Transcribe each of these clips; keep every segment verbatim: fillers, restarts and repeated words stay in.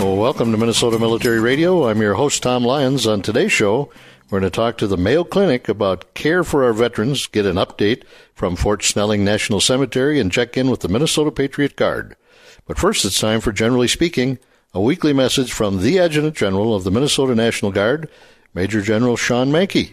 Well, welcome to Minnesota Military Radio. I'm your host, Tom Lyons. On today's show, we're going to talk to the Mayo Clinic about care for our veterans, get an update from Fort Snelling National Cemetery, and check in with the Minnesota Patriot Guard. But first, it's time for Generally Speaking, a weekly message from the Adjutant General of the Minnesota National Guard, Major General Sean Manke.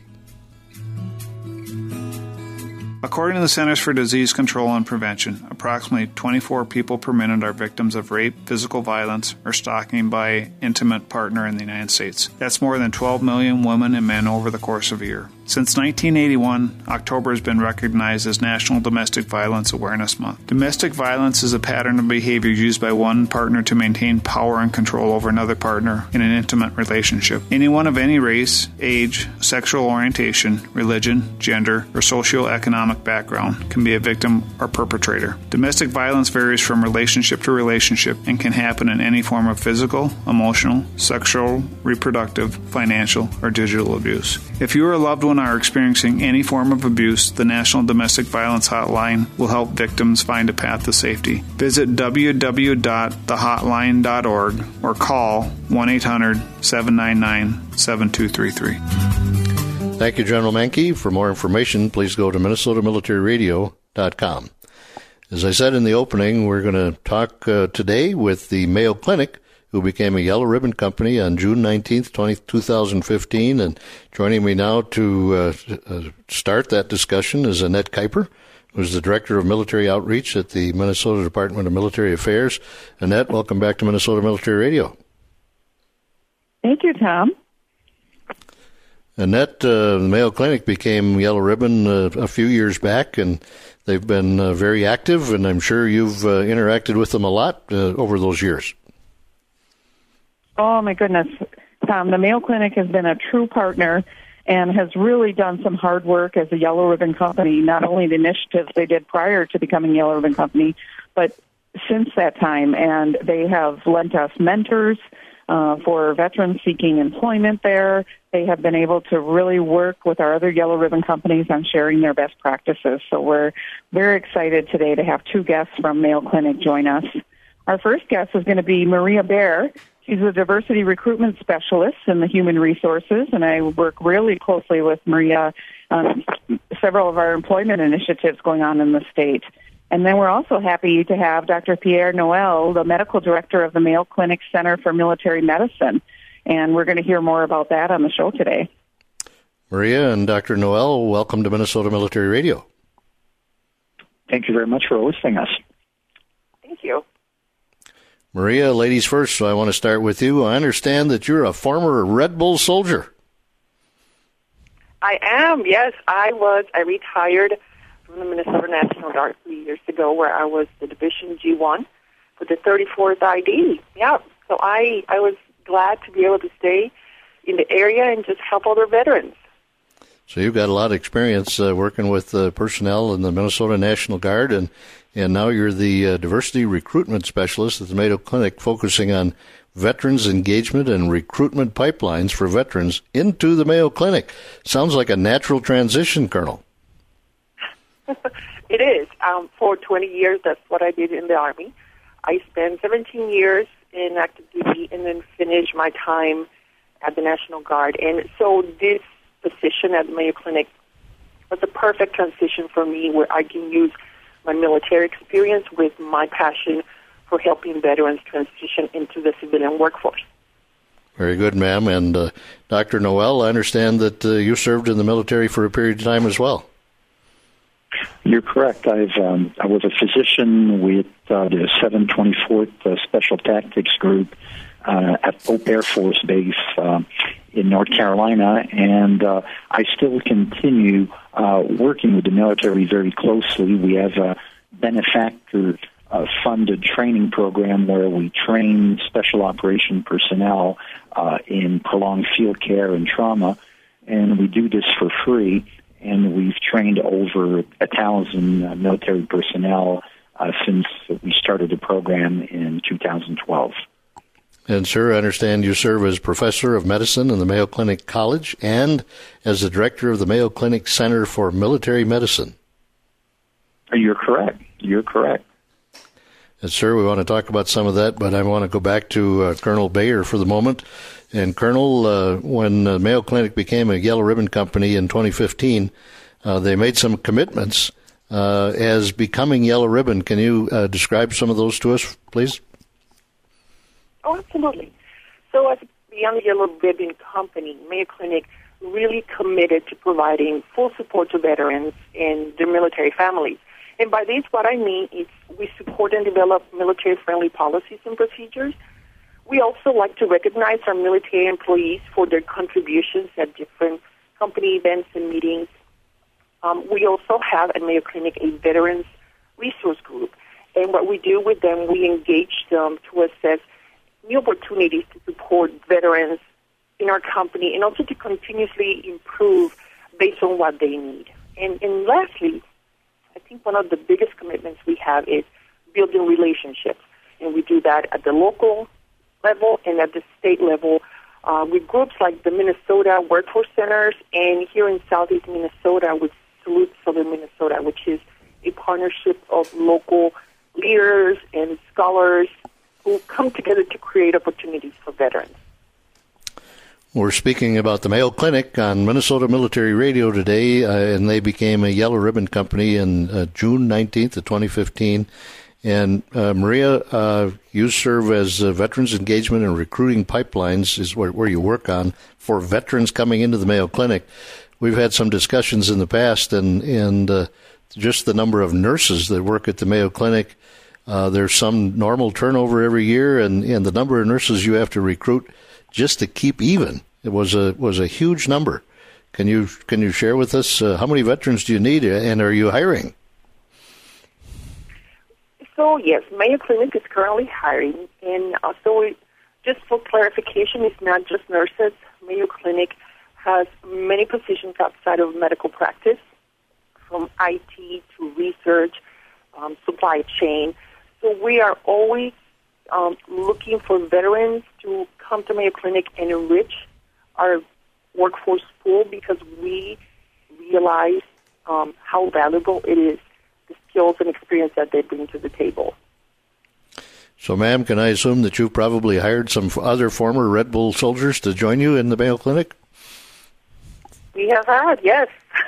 According to the Centers for Disease Control and Prevention, approximately twenty-four people per minute are victims of rape, physical violence, or stalking by an intimate partner in the United States. That's more than twelve million women and men over the course of a year. Since nineteen eighty-one, October has been recognized as National Domestic Violence Awareness Month. Domestic violence is a pattern of behavior used by one partner to maintain power and control over another partner in an intimate relationship. Anyone of any race, age, sexual orientation, religion, gender, or socioeconomic background can be a victim or perpetrator. Domestic violence varies from relationship to relationship and can happen in any form of physical, emotional, sexual, reproductive, financial, or digital abuse. If you or a loved one are experiencing any form of abuse, the National Domestic Violence Hotline will help victims find a path to safety. Visit w w w dot the hotline dot org or call one eight hundred seven nine nine seven two three three. Thank you, General Manke. For more information, please go to minnesota military radio dot com. As I said in the opening, we're going to talk uh, today with the Mayo Clinic, who became a Yellow Ribbon Company on June nineteenth, two thousand fifteen. And joining me now to uh, uh, start that discussion is Annette Kuiper, who's the Director of Military Outreach at the Minnesota Department of Military Affairs. Annette, welcome back to Minnesota Military Radio. Thank you, Tom. Annette, uh, the Mayo Clinic became Yellow Ribbon uh, a few years back, and they've been uh, very active, and I'm sure you've uh, interacted with them a lot uh, over those years. Oh, my goodness, Tom. The Mayo Clinic has been a true partner and has really done some hard work as a Yellow Ribbon Company, not only the initiatives they did prior to becoming Yellow Ribbon Company, but since that time. And they have lent us mentors uh, for veterans seeking employment there. They have been able to really work with our other Yellow Ribbon companies on sharing their best practices. So we're very excited today to have two guests from Mayo Clinic join us. Our first guest is going to be Maria Baer. She's a diversity recruitment specialist in the human resources, and I work really closely with Maria on several of our employment initiatives going on in the state. And then we're also happy to have Doctor Pierre Noel, the medical director of the Mayo Clinic Center for Military Medicine, and we're going to hear more about that on the show today. Maria and Doctor Noel, welcome to Minnesota Military Radio. Thank you very much for hosting us. Thank you. Maria, ladies first, so I want to start with you. I understand that you're a former Red Bull soldier. I am, yes. I was, I retired from the Minnesota National Guard three years ago, where I was the Division G one for the thirty-fourth I D. Yeah, so I, I was glad to be able to stay in the area and just help other veterans. So you've got a lot of experience uh, working with uh, personnel in the Minnesota National Guard, and, and now you're the uh, diversity recruitment specialist at the Mayo Clinic, focusing on veterans engagement and recruitment pipelines for veterans into the Mayo Clinic. Sounds like a natural transition, Colonel. It is. Um, for twenty years, that's what I did in the Army. I spent seventeen years in active duty and then finished my time at the National Guard. And so this position at the Mayo Clinic was a perfect transition for me, where I can use my military experience with my passion for helping veterans transition into the civilian workforce. Very good, ma'am. And uh, Doctor Noel, I understand that uh, you served in the military for a period of time as well. You're correct. I've um, I was a physician with uh, the seven twenty-fourth uh, Special Tactics Group uh, at Pope Air Force Base uh, in North Carolina, and uh, I still continue uh, working with the military very closely. We have a benefactor uh, funded training program where we train special operation personnel uh, in prolonged field care and trauma, and we do this for free. And we've trained over a thousand uh, military personnel uh, since we started the program in two thousand twelve. And, sir, I understand you serve as professor of medicine in the Mayo Clinic College and as the director of the Mayo Clinic Center for Military Medicine. You're correct. You're correct. Yes, sir, we want to talk about some of that, but I want to go back to uh, Colonel Bayer for the moment. And Colonel, uh, when uh, Mayo Clinic became a Yellow Ribbon Company in twenty fifteen, uh, they made some commitments uh, as becoming Yellow Ribbon. Can you uh, describe some of those to us, please? Oh, absolutely. So as a Young Yellow Ribbon Company, Mayo Clinic really committed to providing full support to veterans and their military families. And by this, what I mean is we support and develop military-friendly policies and procedures. We also like to recognize our military employees for their contributions at different company events and meetings. Um, we also have at Mayo Clinic a veterans resource group. And what we do with them, we engage them to assess new opportunities to support veterans in our company and also to continuously improve based on what they need. And, and lastly, I think one of the biggest commitments we have is building relationships. And we do that at the local level and at the state level uh, with groups like the Minnesota Workforce Centers and here in Southeast Minnesota with Salute Southern Minnesota, which is a partnership of local leaders and scholars who come together to create opportunities for veterans. We're speaking about the Mayo Clinic on Minnesota Military Radio today, uh, and they became a Yellow Ribbon Company in uh, June nineteenth of twenty fifteen. And uh, Maria, uh, you serve as uh, Veterans Engagement and Recruiting Pipelines is where, where you work on for veterans coming into the Mayo Clinic. We've had some discussions in the past, and, and uh, just the number of nurses that work at the Mayo Clinic. Uh, there's some normal turnover every year, and, and the number of nurses you have to recruit just to keep even, it was a was a huge number. Can you can you share with us uh, how many veterans do you need, and are you hiring? So yes, Mayo Clinic is currently hiring, and also just for clarification, it's not just nurses. Mayo Clinic has many positions outside of medical practice, from I T to research, um, supply chain. So we are always um, looking for veterans to come to Mayo Clinic and enrich our workforce pool because we realize um, how valuable it is, the skills and experience that they bring to the table. So, ma'am, can I assume that you've probably hired some other former Red Bull soldiers to join you in the Mayo Clinic? We have had, yes.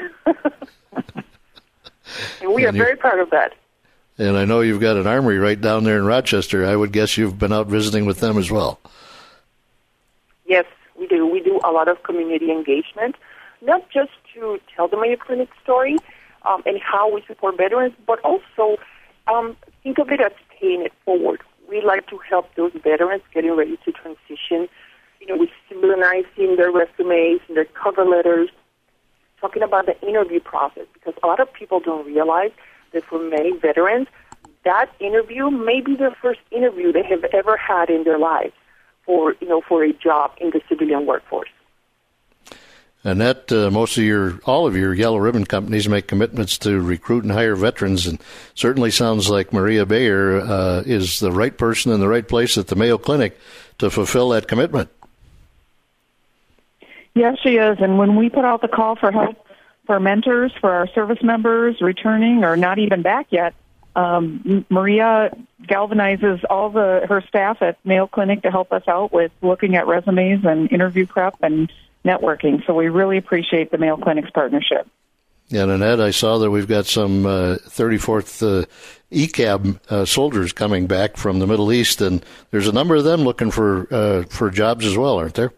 And we and are very proud of that. And I know you've got an armory right down there in Rochester. I would guess you've been out visiting with them as well. Yes, we do. We do a lot of community engagement, not just to tell the Mayo Clinic story um, and how we support veterans, but also um, think of it as paying it forward. We like to help those veterans getting ready to transition, you know, with synchronizing their resumes and their cover letters, talking about the interview process, because a lot of people don't realize that for many veterans, that interview may be the first interview they have ever had in their lives for, you know, for a job in the civilian workforce. And that uh, most of your, all of your Yellow Ribbon companies make commitments to recruit and hire veterans, and certainly sounds like Maria Bayer uh, is the right person in the right place at the Mayo Clinic to fulfill that commitment. Yes, she is. And when we put out the call for help for mentors, for our service members returning or not even back yet, um, Maria galvanizes all the her staff at Mayo Clinic to help us out with looking at resumes and interview prep and networking. So we really appreciate the Mayo Clinic's partnership. Yeah, and Annette, I saw that we've got some uh, thirty-fourth uh, E C A B uh, soldiers coming back from the Middle East, and there's a number of them looking for uh, for jobs as well, aren't there?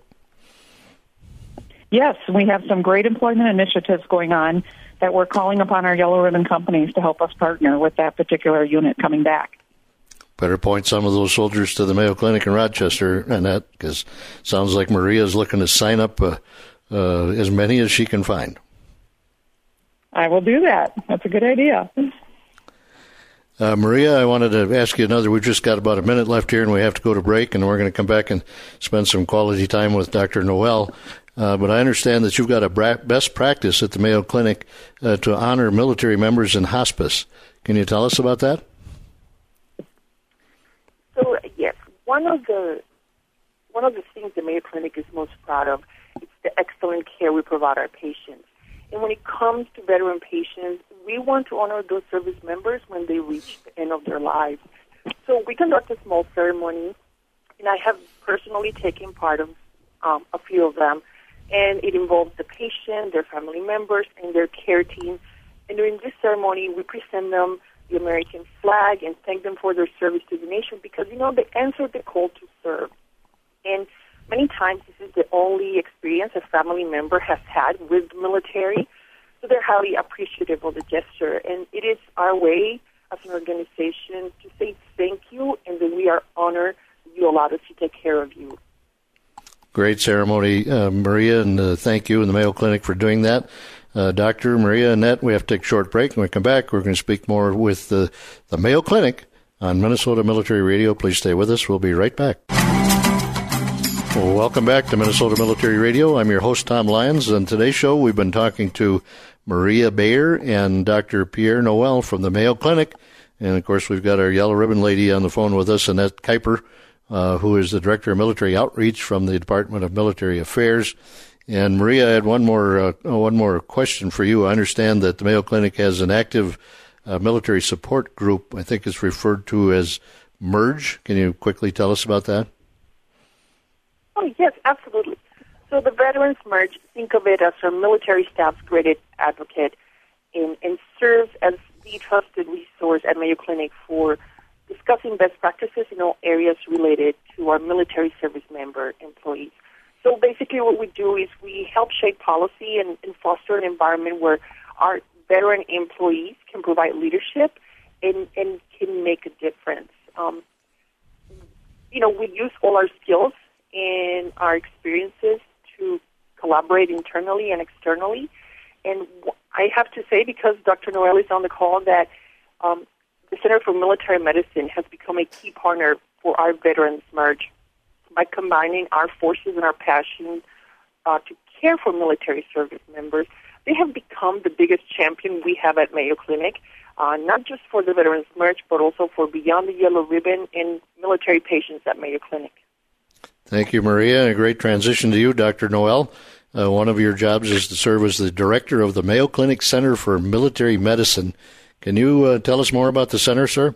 Yes, we have some great employment initiatives going on that we're calling upon our Yellow Ribbon companies to help us partner with that particular unit coming back. Better point some of those soldiers to the Mayo Clinic in Rochester, Annette, because it sounds like Maria's looking to sign up uh, uh, as many as she can find. I will do that. That's a good idea. Uh, Maria, I wanted to ask you another. We've just got about a minute left here, and we have to go to break, and we're going to come back and spend some quality time with Doctor Noel. Uh, but I understand that you've got a bra- best practice at the Mayo Clinic uh, to honor military members in hospice. Can you tell us about that? So yes, one of the one of the things the Mayo Clinic is most proud of is the excellent care we provide our patients. And when it comes to veteran patients, we want to honor those service members when they reach the end of their lives. So we conduct a small ceremony, and I have personally taken part of um, a few of them. And it involves the patient, their family members, and their care team. And during this ceremony, we present them the American flag and thank them for their service to the nation because, you know, they answered the call to serve. And many times this is the only experience a family member has had with the military, so they're highly appreciative of the gesture. And it is our way as an organization to say thank you and that we are honored that you allowed us to take care of you. Great ceremony, uh, Maria, and uh, thank you and the Mayo Clinic for doing that. Uh, Doctor Maria Annette, we have to take a short break. When we come back, we're going to speak more with the, the Mayo Clinic on Minnesota Military Radio. Please stay with us. We'll be right back. Well, welcome back to Minnesota Military Radio. I'm your host, Tom Lyons. On today's show, we've been talking to Maria Bayer and Doctor Pierre Noel from the Mayo Clinic. And, of course, we've got our yellow ribbon lady on the phone with us, Annette Kuiper, Uh, who is the Director of Military Outreach from the Department of Military Affairs. And Maria, I had one more uh, one more question for you. I understand that the Mayo Clinic has an active uh, military support group. I think it's referred to as MERGE. Can you quickly tell us about that? Oh, yes, absolutely. So the Veterans MERGE, think of it as our military staff's graded advocate and, and serves as the trusted resource at Mayo Clinic for discussing best practices in all areas related to our military service member employees. So basically what we do is we help shape policy and, and foster an environment where our veteran employees can provide leadership and, and can make a difference. Um, you know, we use all our skills and our experiences to collaborate internally and externally. And I have to say, because Doctor Noel is on the call, that um, the Center for Military Medicine has become a key partner for our Veterans MERGE by combining our forces and our passion uh, to care for military service members. They have become the biggest champion we have at Mayo Clinic, uh, not just for the Veterans MERGE, but also for Beyond the Yellow Ribbon and military patients at Mayo Clinic. Thank you, Maria. A great transition to you, Doctor Noel. Uh, one of your jobs is to serve as the director of the Mayo Clinic Center for Military Medicine. Can you uh, tell us more about the center, sir?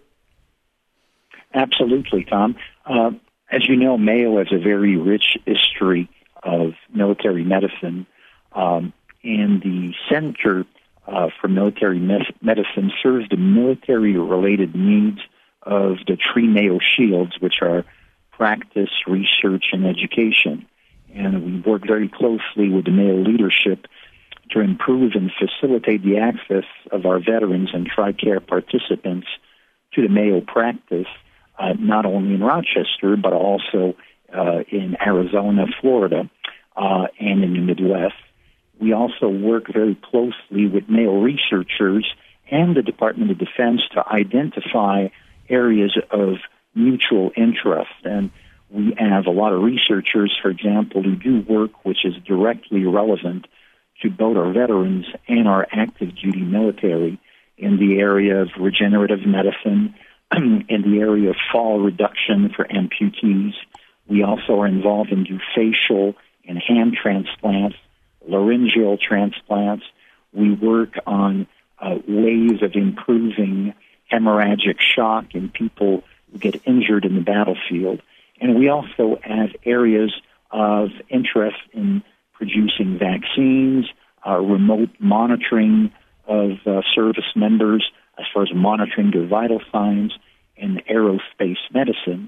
Absolutely, Tom. Uh, as you know, Mayo has a very rich history of military medicine, um, and the Center uh, for Military Mes- Medicine serves the military-related needs of the three Mayo Shields, which are practice, research, and education. And we work very closely with the Mayo leadership to improve and facilitate the access of our veterans and TRICARE participants to the Mayo practice, uh, not only in Rochester, but also uh, in Arizona, Florida, uh, and in the Midwest. We also work very closely with Mayo researchers and the Department of Defense to identify areas of mutual interest. And we have a lot of researchers, for example, who do work which is directly relevant to both our veterans and our active duty military in the area of regenerative medicine, in the area of fall reduction for amputees. We also are involved in do facial and hand transplants, laryngeal transplants. We work on uh, ways of improving hemorrhagic shock in people who get injured in the battlefield. And we also have areas of interest in producing vaccines, uh, remote monitoring of uh, service members as far as monitoring their vital signs, and aerospace medicine.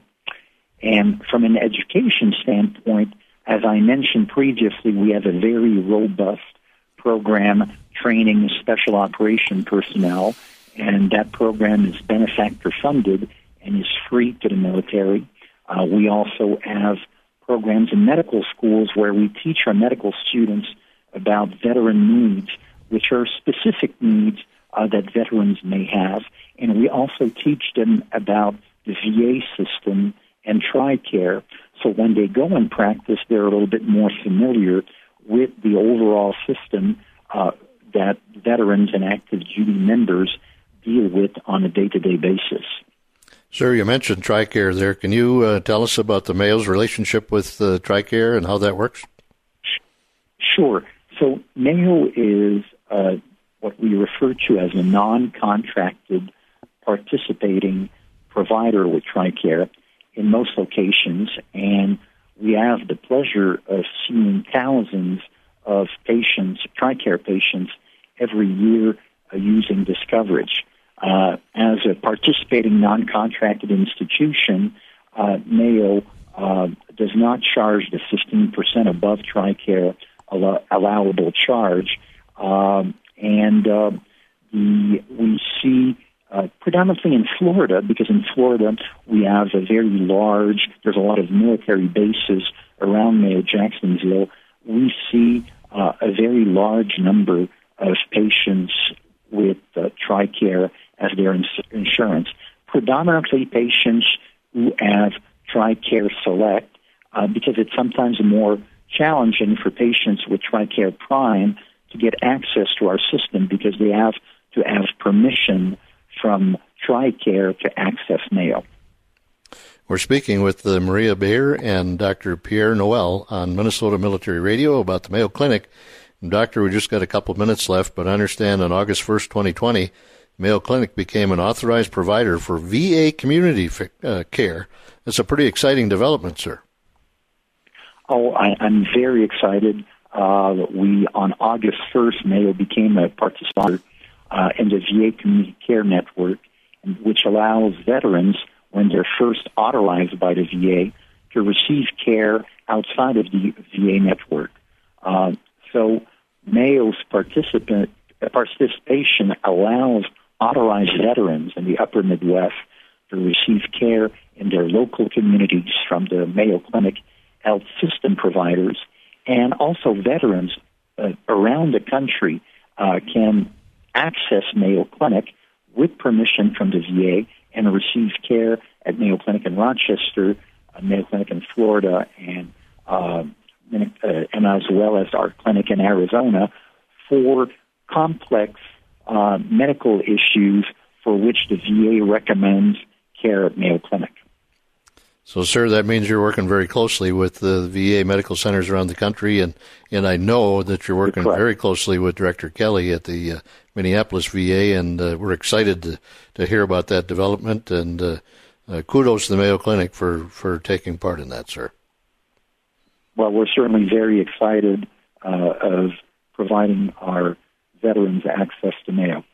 And from an education standpoint, as I mentioned previously, we have a very robust program training special operation personnel, and that program is benefactor funded and is free to the military. Uh, we also have programs in medical schools where we teach our medical students about veteran needs, which are specific needs uh, that veterans may have. And we also teach them about the V A system and TRICARE. So when they go and practice, they're a little bit more familiar with the overall system uh, that veterans and active duty members deal with on a day-to-day basis. Sir, you mentioned TRICARE there. Can you uh, tell us about the Mayo's relationship with uh, TRICARE and how that works? Sure. So Mayo is uh, what we refer to as a non-contracted participating provider with TRICARE in most locations, and we have the pleasure of seeing thousands of patients, TRICARE patients, every year uh, using this coverage. Uh, as a participating non-contracted institution, uh, Mayo uh, does not charge the fifteen percent above TRICARE allow- allowable charge, um, and uh, the, we see uh, predominantly in Florida, because in Florida we have a very large, there's a lot of military bases around Mayo Jacksonville. We see uh, a very large number of patients with uh, TRICARE as their ins- insurance, predominantly patients who have TRICARE Select, uh, because it's sometimes more challenging for patients with TRICARE Prime to get access to our system because they have to have permission from TRICARE to access Mayo. We're speaking with uh, Maria Beyer and Doctor Pierre Noel on Minnesota Military Radio about the Mayo Clinic. And Doctor, we just got a couple minutes left, but I understand on August first, twenty twenty, Mayo Clinic became an authorized provider for V A community f- uh, care. That's a pretty exciting development, sir. Oh, I, I'm very excited. Uh, we, on August first, Mayo became a participant uh, in the V A Community Care Network, which allows veterans, when they're first authorized by the V A, to receive care outside of the V A network. Uh, so Mayo's participant, uh, participation allows authorized veterans in the upper Midwest to receive care in their local communities from the Mayo Clinic health system providers, and also veterans uh, around the country uh, can access Mayo Clinic with permission from the V A and receive care at Mayo Clinic in Rochester, uh, Mayo Clinic in Florida, and uh, uh, and as well as our clinic in Arizona for complex uh, medical issues for which the V A recommends care at Mayo Clinic. So, sir, that means you're working very closely with the V A medical centers around the country, and, and I know that you're working very closely with Director Kelly at the uh, Minneapolis V A, and uh, we're excited to, to hear about that development, and uh, uh, kudos to the Mayo Clinic for, for taking part in that, sir. Well, we're certainly very excited uh, of providing our veterans access to Mayo.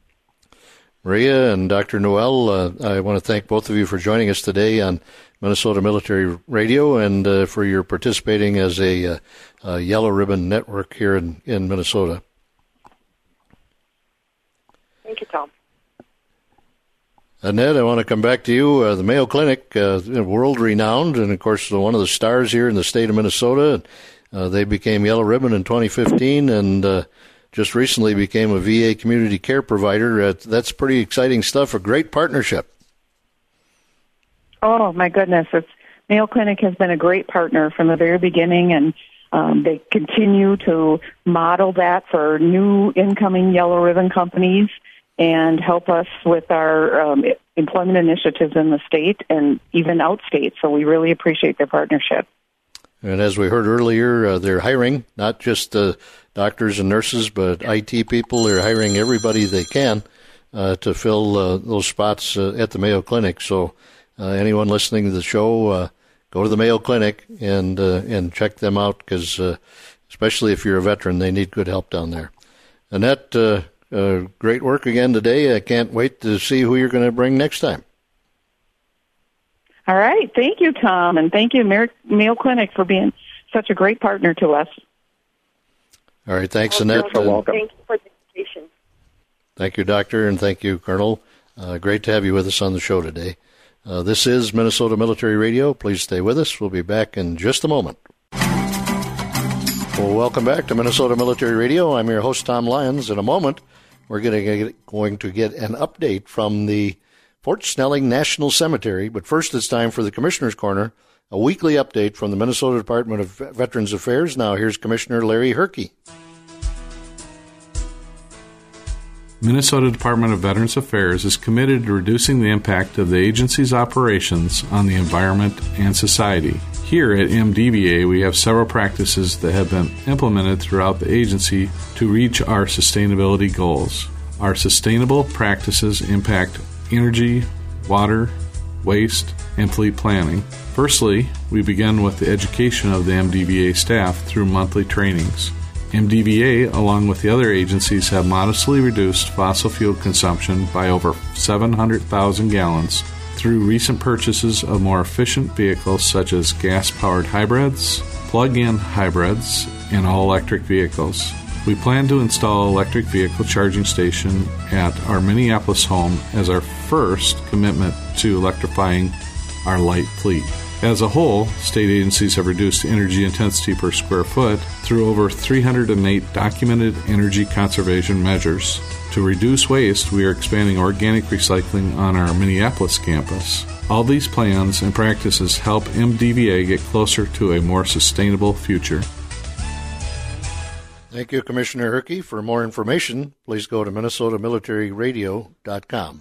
Maria and Doctor Noel, uh, I want to thank both of you for joining us today on Minnesota Military Radio and uh, for your participating as a, uh, a Yellow Ribbon Network here in, in Minnesota. Thank you, Tom. Annette, I want to come back to you. Uh, the Mayo Clinic, uh, world-renowned, and, of course, one of the stars here in the state of Minnesota. Uh, they became Yellow Ribbon in twenty fifteen, and uh, just recently became a V A community care provider. Uh, that's pretty exciting stuff, a great partnership. Oh, my goodness. It's, Mayo Clinic has been a great partner from the very beginning, and um, they continue to model that for new incoming Yellow Ribbon companies and help us with our um, employment initiatives in the state and even outstate. So we really appreciate their partnership. And as we heard earlier, uh, they're hiring not just uh, doctors and nurses, but I T people. They're hiring everybody they can uh, to fill uh, those spots uh, at the Mayo Clinic. So uh, anyone listening to the show, uh, go to the Mayo Clinic and uh, and check them out, because uh, especially if you're a veteran, they need good help down there. Annette, uh, uh, great work again today. I can't wait to see who you're going to bring next time. All right. Thank you, Tom, and thank you, Mayo Clinic, for being such a great partner to us. All right. Thanks, oh, Annette. You're welcome. Thank you for the invitation. Thank you, Doctor, and thank you, Colonel. Uh, great to have you with us on the show today. Uh, this is Minnesota Military Radio. Please stay with us. We'll be back in just a moment. Well, welcome back to Minnesota Military Radio. I'm your host, Tom Lyons. In a moment, we're going to get, going to get an update from the Fort Snelling National Cemetery. But first, it's time for the Commissioner's Corner, a weekly update from the Minnesota Department of Veterans Affairs. Now, here's Commissioner Larry Herke. Minnesota Department of Veterans Affairs is committed to reducing the impact of the agency's operations on the environment and society. Here at M D V A, we have several practices that have been implemented throughout the agency to reach our sustainability goals. Our sustainable practices impact energy, water, waste, and fleet planning. Firstly, we begin with the education of the M D V A staff through monthly trainings. M D V A, along with the other agencies, have modestly reduced fossil fuel consumption by over seven hundred thousand gallons through recent purchases of more efficient vehicles such as gas-powered hybrids, plug-in hybrids, and all-electric vehicles. We plan to install an electric vehicle charging station at our Minneapolis home as our first commitment to electrifying our light fleet. As a whole, state agencies have reduced energy intensity per square foot through over three hundred eight documented energy conservation measures. To reduce waste, we are expanding organic recycling on our Minneapolis campus. All these plans and practices help M D V A get closer to a more sustainable future. Thank you, Commissioner Herkey. For more information, please go to Minnesota Military Radio dot com.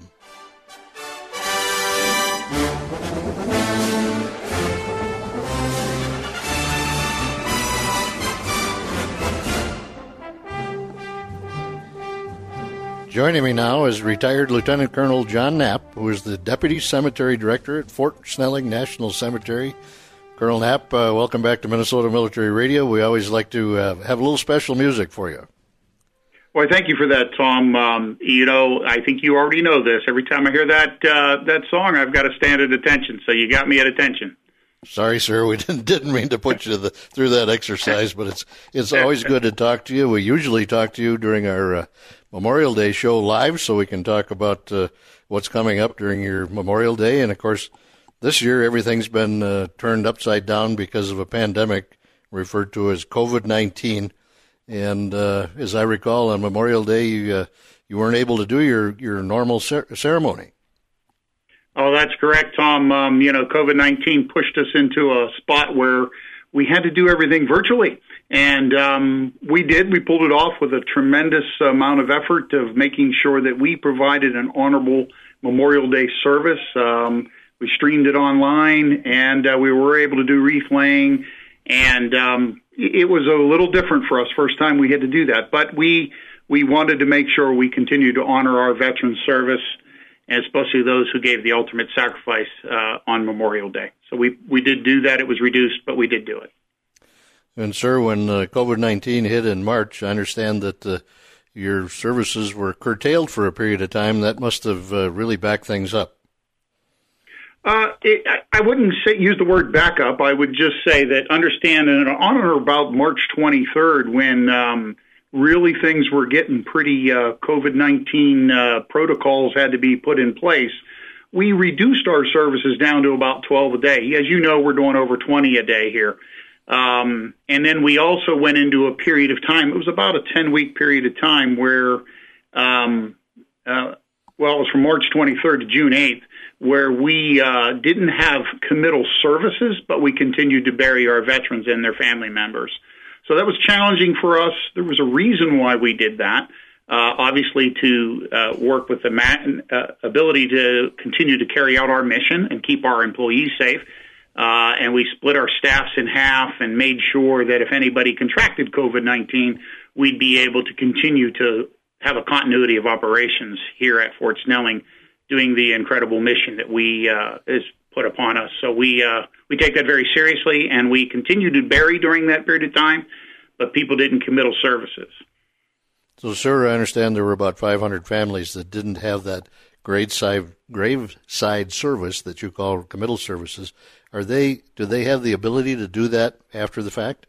Joining me now is retired Lieutenant Colonel John Knapp, who is the Deputy Cemetery Director at Fort Snelling National Cemetery. Colonel Knapp, uh, welcome back to Minnesota Military Radio. We always like to uh, have a little special music for you. Well, thank you for that, Tom. Um, you know, I think you already know this. Every time I hear that uh, that song, I've got to stand at attention. So you got me at attention. Sorry, sir. We didn't didn't mean to put you the, through that exercise, but it's it's always good to talk to you. We usually talk to you during our uh, Memorial Day show live, so we can talk about uh, what's coming up during your Memorial Day. And, of course, this year everything's been uh, turned upside down because of a pandemic referred to as COVID nineteen. And uh, as I recall, on Memorial Day, you, uh, you weren't able to do your, your normal cer- ceremony. Oh, that's correct, Tom. Um, you know, COVID nineteen pushed us into a spot where we had to do everything virtually. And um, we did. We pulled it off with a tremendous amount of effort of making sure that we provided an honorable Memorial Day service. Um, we streamed it online, and uh, we were able to do wreath laying. And um, it was a little different for us. First time we had to do that. But we we wanted to make sure we continued to honor our veteran service, and especially those who gave the ultimate sacrifice uh, on Memorial Day. So we, we did do that. It was reduced, but we did do it. And, sir, when uh, COVID nineteen hit in March, I understand that uh, your services were curtailed for a period of time. That must have uh, really backed things up. Uh, it, I wouldn't say, use the word backup. I would just say that understand that on or about March twenty-third, when um, really things were getting pretty uh, COVID nineteen uh, protocols had to be put in place, we reduced our services down to about twelve a day. As you know, we're doing over twenty a day here. Um, and then we also went into a period of time, it was about a ten-week period of time where, um, uh, well, it was from March twenty-third to June eighth, where we uh, didn't have committal services, but we continued to bury our veterans and their family members. So that was challenging for us. There was a reason why we did that, uh, obviously to uh, work with the ma- uh, ability to continue to carry out our mission and keep our employees safe. Uh, and we split our staffs in half and made sure that if anybody contracted COVID nineteen, we'd be able to continue to have a continuity of operations here at Fort Snelling, doing the incredible mission that we uh, is put upon us. So we uh, we take that very seriously, and we continued to bury during that period of time, but people didn't committal services. So, sir, I understand there were about five hundred families that didn't have that graveside graveside service that you call committal services. Are they? Do they have the ability to do that after the fact?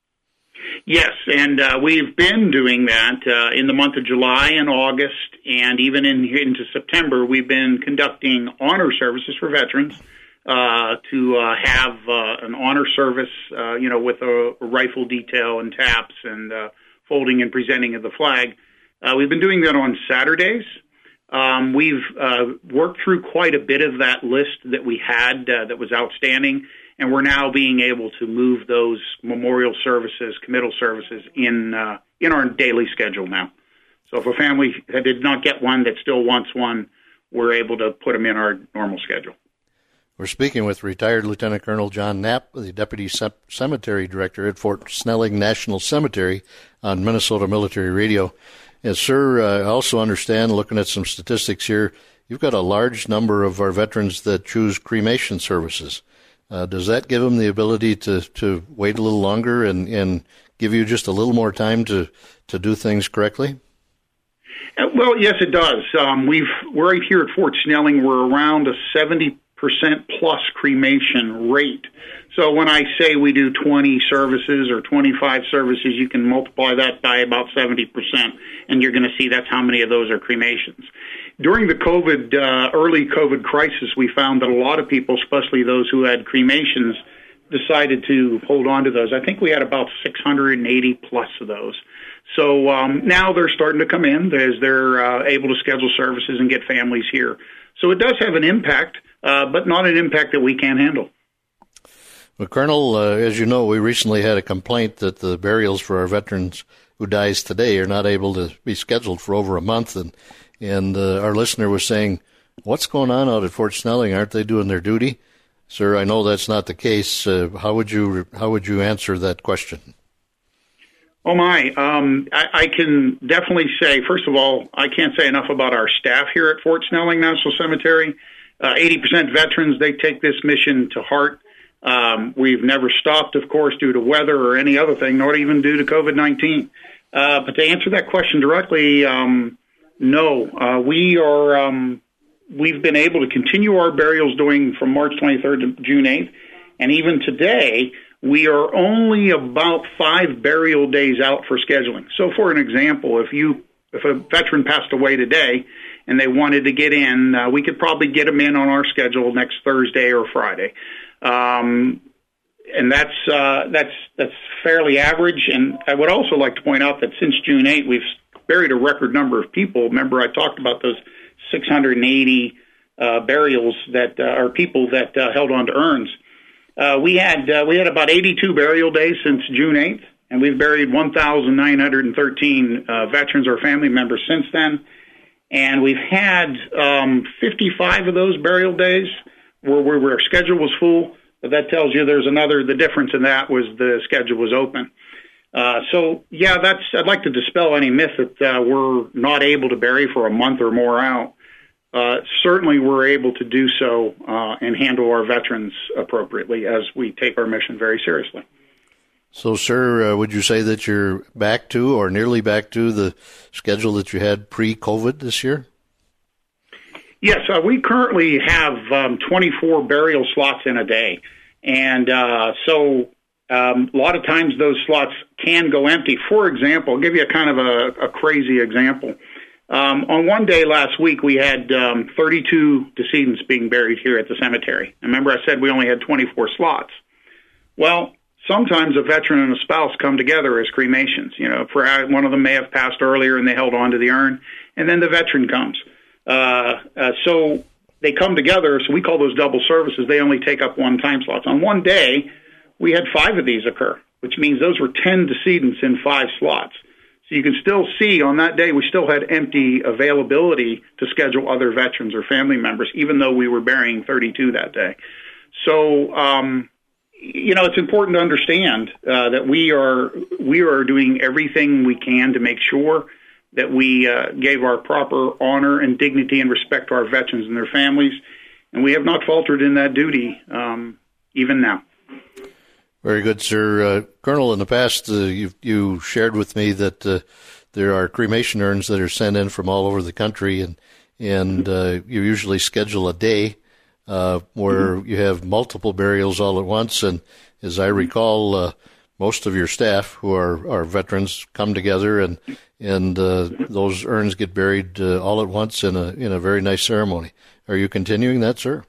Yes, and uh, we've been doing that uh, in the month of July and August, and even in, into September. We've been conducting honor services for veterans uh, to uh, have uh, an honor service, uh, you know, with a, a rifle detail and taps and uh, folding and presenting of the flag. Uh, we've been doing that on Saturdays. Um, we've uh, worked through quite a bit of that list that we had uh, that was outstanding, and we're now being able to move those memorial services, committal services in uh, in our daily schedule now. So if a family that did not get one that still wants one, we're able to put them in our normal schedule. We're speaking with retired Lieutenant Colonel John Knapp, the Deputy C- Cemetery Director at Fort Snelling National Cemetery on Minnesota Military Radio. Yes, sir, I also understand, looking at some statistics here, you've got a large number of our veterans that choose cremation services. Uh, does that give them the ability to, to wait a little longer and, and give you just a little more time to, to do things correctly? Well, yes, it does. Um, we've we're right here at Fort Snelling. We're around a seventy percent plus cremation rate. So when I say we do twenty services or twenty-five services, you can multiply that by about seventy percent, and you're going to see that's how many of those are cremations. During the COVID, uh, early COVID crisis, we found that a lot of people, especially those who had cremations, decided to hold on to those. I think we had about six hundred eighty plus of those. So um, now they're starting to come in as they're uh, able to schedule services and get families here. So it does have an impact, uh, but not an impact that we can't handle. Well, Colonel, uh, as you know, we recently had a complaint that the burials for our veterans who dies today are not able to be scheduled for over a month. And, and uh, our listener was saying, what's going on out at Fort Snelling? Aren't they doing their duty? Sir, I know that's not the case. Uh, how would you how would you answer that question? Oh, my. Um, I, I can definitely say, first of all, I can't say enough about our staff here at Fort Snelling National Cemetery. Uh, eighty percent veterans, they take this mission to heart. Um, we've never stopped, of course, due to weather or any other thing, nor even due to COVID nineteen. Uh, but to answer that question directly, um, no. Uh, we are, um, we've been able to continue our burials doing from March twenty-third to June eighth. And even today, we are only about five burial days out for scheduling. So, for an example, if you if a veteran passed away today and they wanted to get in, uh, we could probably get them in on our schedule next Thursday or Friday, um, and that's uh, that's that's fairly average. And I would also like to point out that since June eighth, we've buried a record number of people. Remember, I talked about those six hundred eighty uh, burials that uh, are people that uh, held on to urns. Uh, we had uh, we had about eighty-two burial days since June eighth, and we've buried one thousand nine hundred thirteen uh, veterans or family members since then. And we've had um, fifty-five of those burial days where, where, where our schedule was full. But that tells you there's another, the difference in that was the schedule was open. Uh, so, yeah, that's I'd like to dispel any myth that uh, we're not able to bury for a month or more out. Uh, certainly we're able to do so uh, and handle our veterans appropriately as we take our mission very seriously. So, sir, uh, would you say that you're back to or nearly back to the schedule that you had pre-COVID this year? Yes, uh, we currently have um, twenty-four burial slots in a day. And uh, so um, a lot of times those slots can go empty. For example, I'll give you a kind of a, a crazy example. Um, on one day last week, we had um, thirty-two decedents being buried here at the cemetery. Remember, I said we only had twenty-four slots. Well, sometimes a veteran and a spouse come together as cremations. You know, for one of them may have passed earlier and they held on to the urn, and then the veteran comes. Uh, uh, so they come together. So we call those double services. They only take up one time slot. On one day, we had five of these occur, which means those were ten decedents in five slots. So you can still see on that day we still had empty availability to schedule other veterans or family members, even though we were burying thirty-two that day. So, um, you know, it's important to understand uh, that we are we are doing everything we can to make sure that we uh, gave our proper honor and dignity and respect to our veterans and their families, and we have not faltered in that duty um, even now. Very good, sir. Uh, Colonel, in the past, uh, you you shared with me that uh, there are cremation urns that are sent in from all over the country, and and uh, you usually schedule a day uh, where mm-hmm. you have multiple burials all at once. And as I recall, uh, most of your staff who are, are veterans come together, and and uh, those urns get buried uh, all at once in a in a very nice ceremony. Are you continuing that, sir?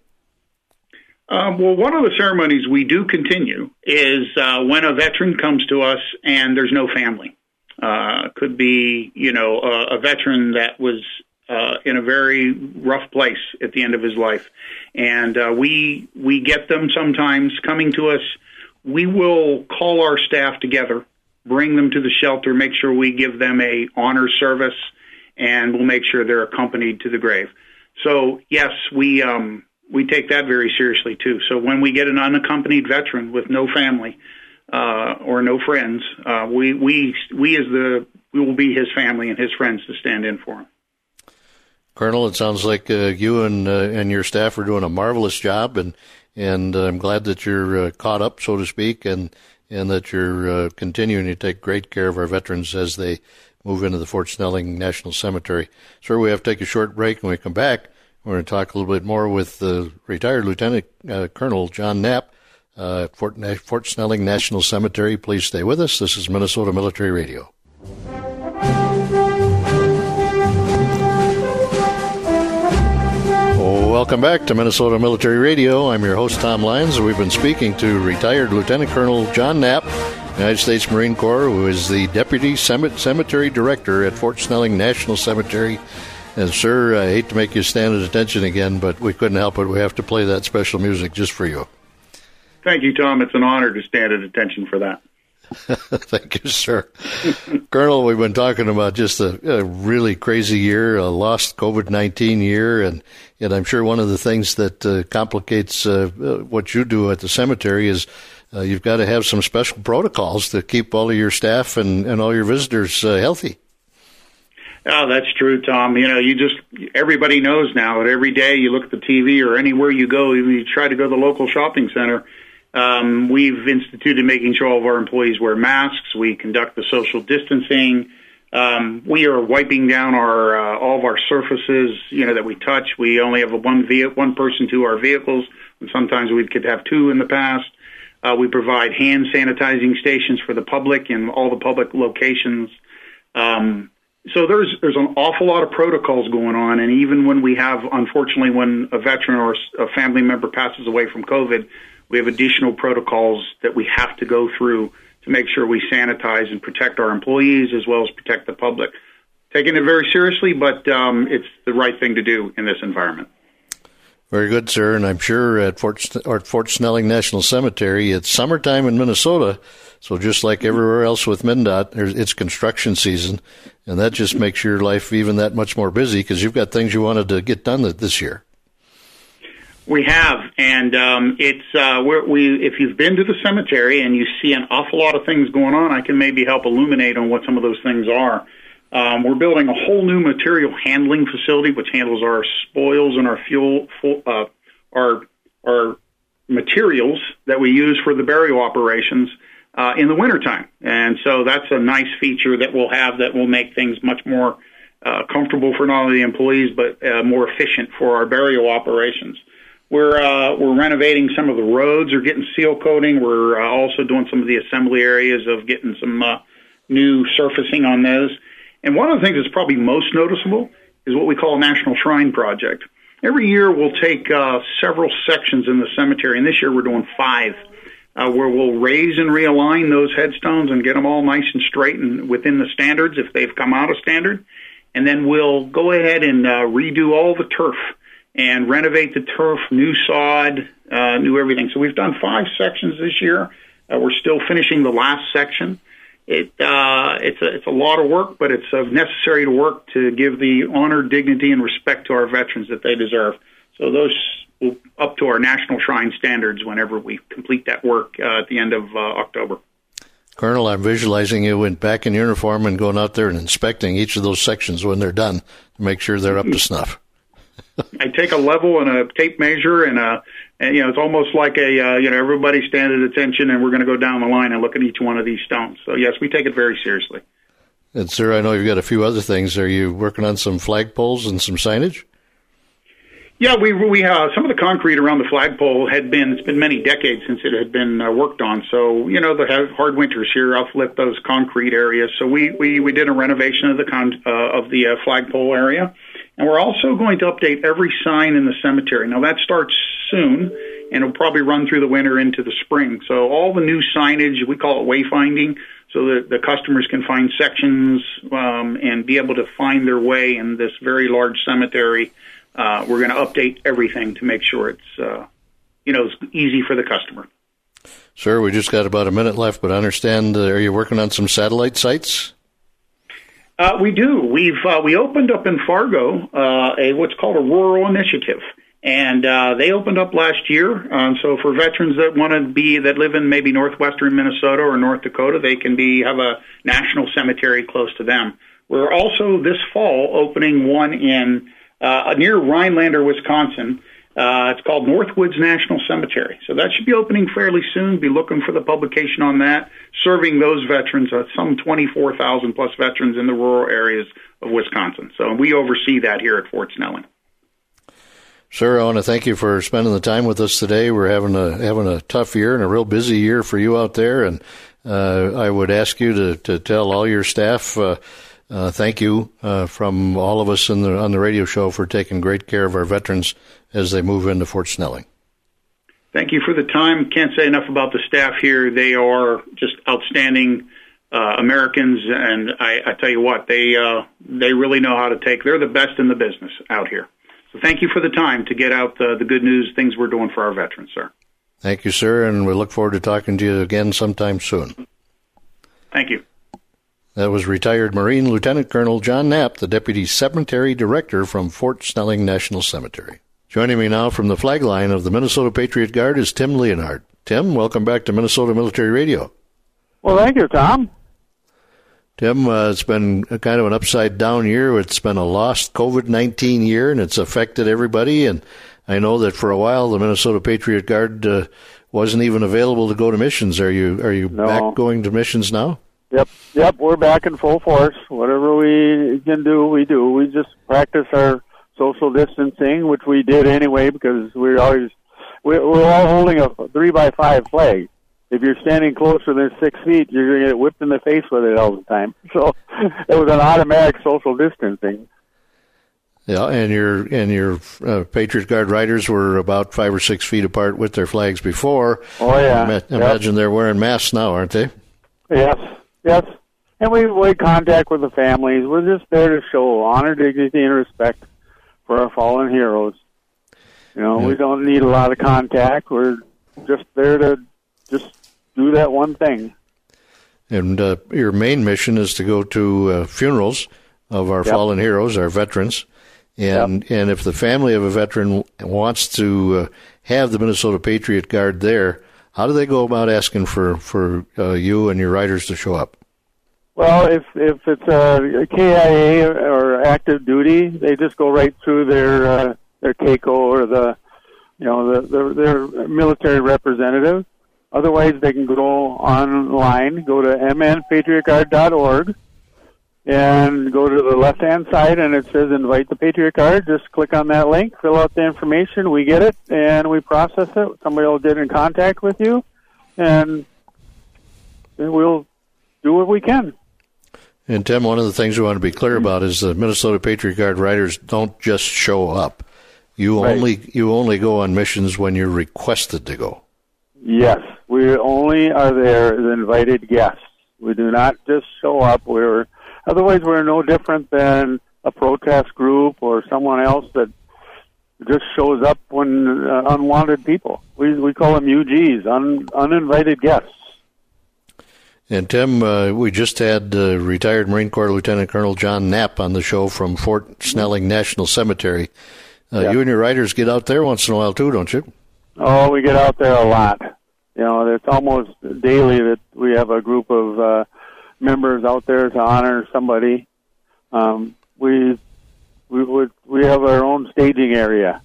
Um, well, one of the ceremonies we do continue is uh, when a veteran comes to us and there's no family. Uh, could be, you know, a, a veteran that was uh, in a very rough place at the end of his life. And uh, we we get them sometimes coming to us. We will call our staff together, bring them to the shelter, make sure we give them a honor service, and we'll make sure they're accompanied to the grave. So, yes, we... Um, We take that very seriously, too. So when we get an unaccompanied veteran with no family uh, or no friends, uh, we we we as the we will be his family and his friends to stand in for him. Colonel, it sounds like uh, you and uh, and your staff are doing a marvelous job, and and uh, I'm glad that you're uh, caught up, so to speak, and and that you're uh, continuing to take great care of our veterans as they move into the Fort Snelling National Cemetery. Sir, we have to take a short break. When we come back, we're going to talk a little bit more with uh, retired Lieutenant uh, Colonel John Knapp uh, at Fort, Fort Snelling National Cemetery. Please stay with us. This is Minnesota Military Radio. Welcome back to Minnesota Military Radio. I'm your host, Tom Lyons. We've been speaking to retired Lieutenant Colonel John Knapp, United States Marine Corps, who is the Deputy Cemetery Director at Fort Snelling National Cemetery. And, sir, I hate to make you stand at attention again, but we couldn't help it. We have to play that special music just for you. Thank you, Tom. It's an honor to stand at attention for that. Thank you, sir. Colonel, we've been talking about just a, a really crazy year, a lost COVID nineteen year, and, and I'm sure one of the things that uh, complicates uh, what you do at the cemetery is uh, you've got to have some special protocols to keep all of your staff and, and all your visitors uh, healthy. Oh, that's true, Tom. You know, you just, everybody knows now that every day you look at the T V or anywhere you go, you try to go to the local shopping center. Um, we've instituted making sure all of our employees wear masks. We conduct the social distancing. Um, we are wiping down our uh, all of our surfaces, you know, that we touch. We only have a one ve- one person to our vehicles, and sometimes we could have two in the past. Uh, we provide hand sanitizing stations for the public in all the public locations. Um, so there's there's an awful lot of protocols going on, and even when we have, unfortunately, when a veteran or a family member passes away from COVID, we have additional protocols that we have to go through to make sure we sanitize and protect our employees as well as protect the public. Taking it very seriously, but um, it's the right thing to do in this environment. Very good, sir. And I'm sure at Fort, or at Fort Snelling National Cemetery, it's summertime in Minnesota, so just like everywhere else with MnDOT, it's construction season, and that just makes your life even that much more busy because you've got things you wanted to get done this year. We have, and um, it's uh, we're, we. If you've been to the cemetery and you see an awful lot of things going on, I can maybe help illuminate on what some of those things are. Um, we're building a whole new material handling facility, which handles our spoils and our fuel, uh, our our materials that we use for the burial operations uh, in the wintertime. And so that's a nice feature that we'll have that will make things much more uh, comfortable for not only the employees but uh, more efficient for our burial operations. We're uh, we're renovating some of the roads or getting seal coating. We're uh, also doing some of the assembly areas of getting some uh, new surfacing on those. And one of the things that's probably most noticeable is what we call a National Shrine Project. Every year we'll take uh, several sections in the cemetery, and this year we're doing five, uh, where we'll raise and realign those headstones and get them all nice and straight and within the standards if they've come out of standard. And then we'll go ahead and uh, redo all the turf and renovate the turf, new sod, uh, new everything. So we've done five sections this year. Uh, we're still finishing the last section. It uh, it's a it's a lot of work, but it's uh, necessary to work to give the honor, dignity, and respect to our veterans that they deserve. So those will up to our National Shrine standards whenever we complete that work uh, at the end of uh, October. Colonel, I'm visualizing you in back in uniform and going out there and inspecting each of those sections when they're done to make sure they're up to snuff. I take a level and a tape measure, and a, and you know, it's almost like a, uh, you know, everybody stand at attention, and we're going to go down the line and look at each one of these stones. So yes, we take it very seriously. And sir, I know you've got a few other things. Are you working on some flagpoles and some signage? Yeah, we we uh, some of the concrete around the flagpole had been, it's been many decades since it had been uh, worked on. So, you know, the hard winters here uplift those concrete areas. So we, we, we did a renovation of the con, uh, of the uh, flagpole area. And we're also going to update every sign in the cemetery. Now, that starts soon, and it'll probably run through the winter into the spring. So all the new signage, we call it wayfinding, so that the customers can find sections um, and be able to find their way in this very large cemetery. Uh, we're going to update everything to make sure it's, uh, you know, it's easy for the customer. Sir, we just got about a minute left, but I understand, uh, are you working on some satellite sites? Uh, we do. We've uh, we opened up in Fargo uh, a what's called a rural initiative, and uh, they opened up last year. Um, so for veterans that want to be that live in maybe northwestern Minnesota or North Dakota, they can be have a national cemetery close to them. We're also this fall opening one in uh, near Rhinelander, Wisconsin. Uh, it's called Northwoods National Cemetery. So that should be opening fairly soon. Be looking for the publication on that, serving those veterans, uh, some twenty-four thousand plus veterans in the rural areas of Wisconsin. So we oversee that here at Fort Snelling. Sir, I want to thank you for spending the time with us today. We're having a having a tough year and a real busy year for you out there, and uh, I would ask you to, to tell all your staff uh, uh, thank you uh, from all of us in the, on the radio show for taking great care of our veterans as they move into Fort Snelling. Thank you for the time. Can't say enough about the staff here. They are just outstanding uh, Americans, and I, I tell you what, they uh, they really know how to take. They're the best in the business out here. So thank you for the time to get out the, the good news, things we're doing for our veterans, sir. Thank you, sir, and we look forward to talking to you again sometime soon. Thank you. That was retired Marine Lieutenant Colonel John Knapp, the Deputy Cemetery Director from Fort Snelling National Cemetery. Joining me now from the flag line of the Minnesota Patriot Guard is Tim Leonhardt. Tim, welcome back to Minnesota Military Radio. Well, thank you, Tom. Tim, uh, it's been a kind of an upside-down year. It's been a lost COVID nineteen year, and it's affected everybody. And I know that for a while the Minnesota Patriot Guard uh, wasn't even available to go to missions. Are you are you no. back going to missions now? Yep, yep, we're back in full force. Whatever we can do, we do. We just practice our social distancing, which we did anyway because we're always we're, we're all holding a three by five flag. If you're standing closer than six feet, you're going to get whipped in the face with it all the time. So it was an automatic social distancing. Yeah, and your and your uh, Patriot Guard riders were about five or six feet apart with their flags before. Oh yeah, I imagine yep. They're wearing masks now, aren't they? Yes, yes. And we avoid contact with the families. We're just there to show honor, dignity, and respect for our fallen heroes. You know, yeah. We don't need a lot of contact. We're just there to just do that one thing. And uh, your main mission is to go to uh, funerals of our yep. fallen heroes, our veterans. And yep. and if the family of a veteran wants to uh, have the Minnesota Patriot Guard there, how do they go about asking for, for uh, you and your riders to show up? Well, if if it's a K I A or active duty, they just go right through their uh, their K C O or the you know the, the their military representative. Otherwise, they can go online, go to m n patriot guard dot org, and go to the left-hand side, and it says Invite the Patriot Guard. Just click on that link, fill out the information, we get it, and we process it. Somebody will get in contact with you, and we'll do what we can. And, Tim, one of the things we want to be clear about is the Minnesota Patriot Guard riders don't just show up. You right. only you only go on missions when you're requested to go. Yes, we only are there as invited guests. We do not just show up. We're otherwise we're no different than a protest group or someone else that just shows up when uh, unwanted people. We we call them U Gs, un, uninvited guests. And, Tim, uh, we just had uh, retired Marine Corps Lieutenant Colonel John Knapp on the show from Fort Snelling National Cemetery. Uh, yeah. You and your riders get out there once in a while, too, don't you? Oh, we get out there a lot. You know, it's almost daily that we have a group of uh, members out there to honor somebody. Um, we we would we have our own staging area.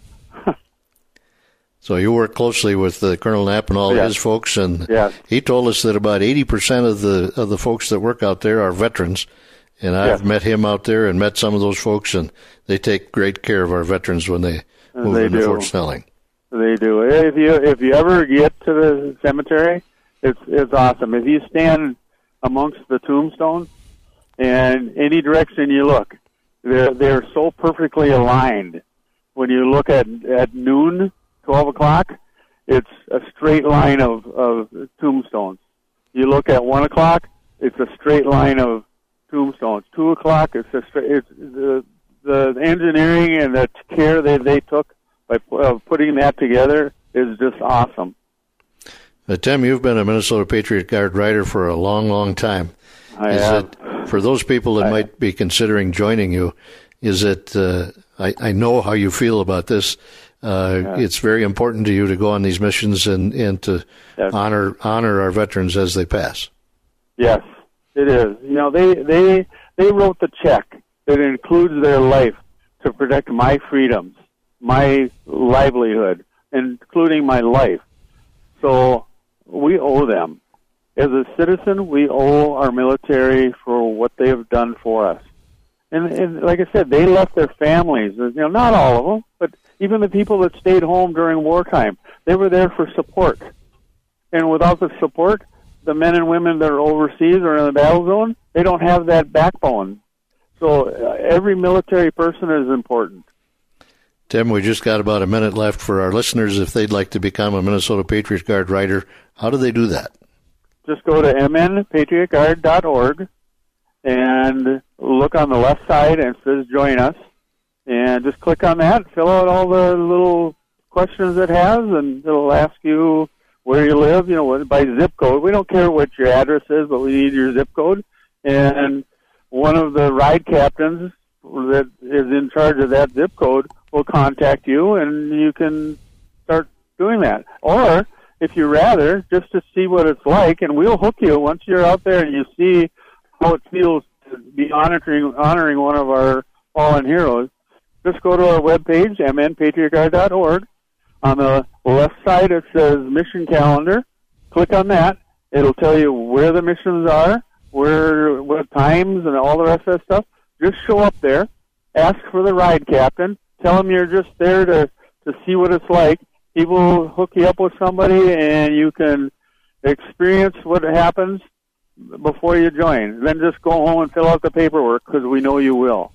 So you work closely with uh, Colonel Knapp and all yes. his folks, and yes. he told us that about eighty percent of the of the folks that work out there are veterans. And I've yes. met him out there and met some of those folks, and they take great care of our veterans when they move they into do. Fort Snelling. They do. If you if you ever get to the cemetery, it's it's awesome. If you stand amongst the tombstones, and any direction you look, they're they're so perfectly aligned. When you look at at noon, twelve o'clock, it's a straight line of of tombstones. You look at one o'clock, it's a straight line of tombstones. Two o'clock, it's a straight. It's the the engineering and the care that they took by uh, putting that together is just awesome. Uh, Tim, you've been a Minnesota Patriot Guard rider for a long, long time. I is have. It, for those people that I might have. be considering joining you, is it, uh, I, I know how you feel about this. Uh, yeah. It's very important to you to go on these missions and, and to yes. honor honor our veterans as they pass. Yes, it is. You know, they, they, they wrote the check that includes their life to to protect my freedoms, my livelihood, including my life. So we owe them. As a citizen, we owe our military for what they have done for us. And, and like I said, they left their families. You know, not all of them, but even the people that stayed home during wartime, they were there for support. And without the support, the men and women that are overseas or in the battle zone, they don't have that backbone. So uh, every military person is important. Tim, we just got about a minute left for our listeners. If they'd like to become a Minnesota Patriot Guard Rider, how do they do that? Just go to m n patriot guard dot org and look on the left side and it says join us. And just click on that, fill out all the little questions it has, and it'll ask you where you live, you know, by zip code. We don't care what your address is, but we need your zip code. And one of the ride captains that is in charge of that zip code will contact you, and you can start doing that. Or, if you rather, just to see what it's like, and we'll hook you once you're out there and you see how it feels to be honoring, honoring one of our fallen heroes, just go to our webpage, m n patriot guard dot org. On the left side, it says Mission Calendar. Click on that. It'll tell you where the missions are, where, what times, and all the rest of that stuff. Just show up there, ask for the ride captain, tell them you're just there to, to see what it's like. He will hook you up with somebody, and you can experience what happens before you join. Then just go home and fill out the paperwork, because we know you will.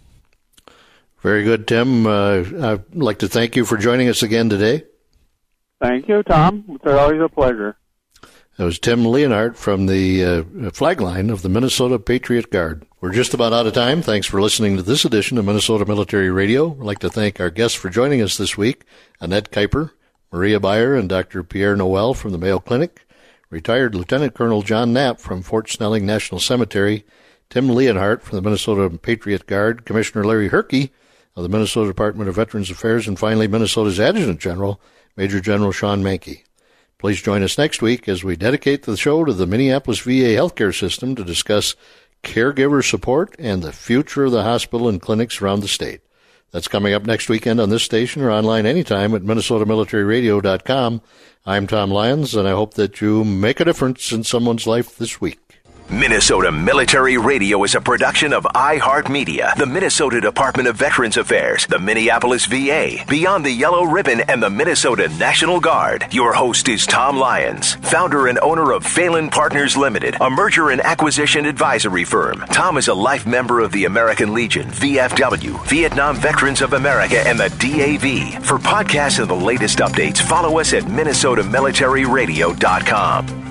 Very good, Tim. Uh, I'd like to thank you for joining us again today. Thank you, Tom. It's always a pleasure. That was Tim Leonhardt from the uh, flag line of the Minnesota Patriot Guard. We're just about out of time. Thanks for listening to this edition of Minnesota Military Radio. I'd like to thank our guests for joining us this week, Annette Kuiper, Maria Beyer, and Doctor Pierre Noel from the Mayo Clinic, retired Lieutenant Colonel John Knapp from Fort Snelling National Cemetery, Tim Leonhardt from the Minnesota Patriot Guard, Commissioner Larry Herkey of the Minnesota Department of Veterans Affairs, and finally Minnesota's Adjutant General, Major General Sean Mankey. Please join us next week as we dedicate the show to the Minneapolis V A healthcare system to discuss caregiver support and the future of the hospital and clinics around the state. That's coming up next weekend on this station or online anytime at minnesota military radio dot com. I'm Tom Lyons, and I hope that you make a difference in someone's life this week. Minnesota Military Radio is a production of iHeartMedia, the Minnesota Department of Veterans Affairs, the Minneapolis V A, Beyond the Yellow Ribbon, and the Minnesota National Guard. Your host is Tom Lyons, founder and owner of Phelan Partners Limited, a merger and acquisition advisory firm. Tom is a life member of the American Legion, V F W, Vietnam Veterans of America, and the D A V. For podcasts and the latest updates, follow us at minnesota military radio dot com.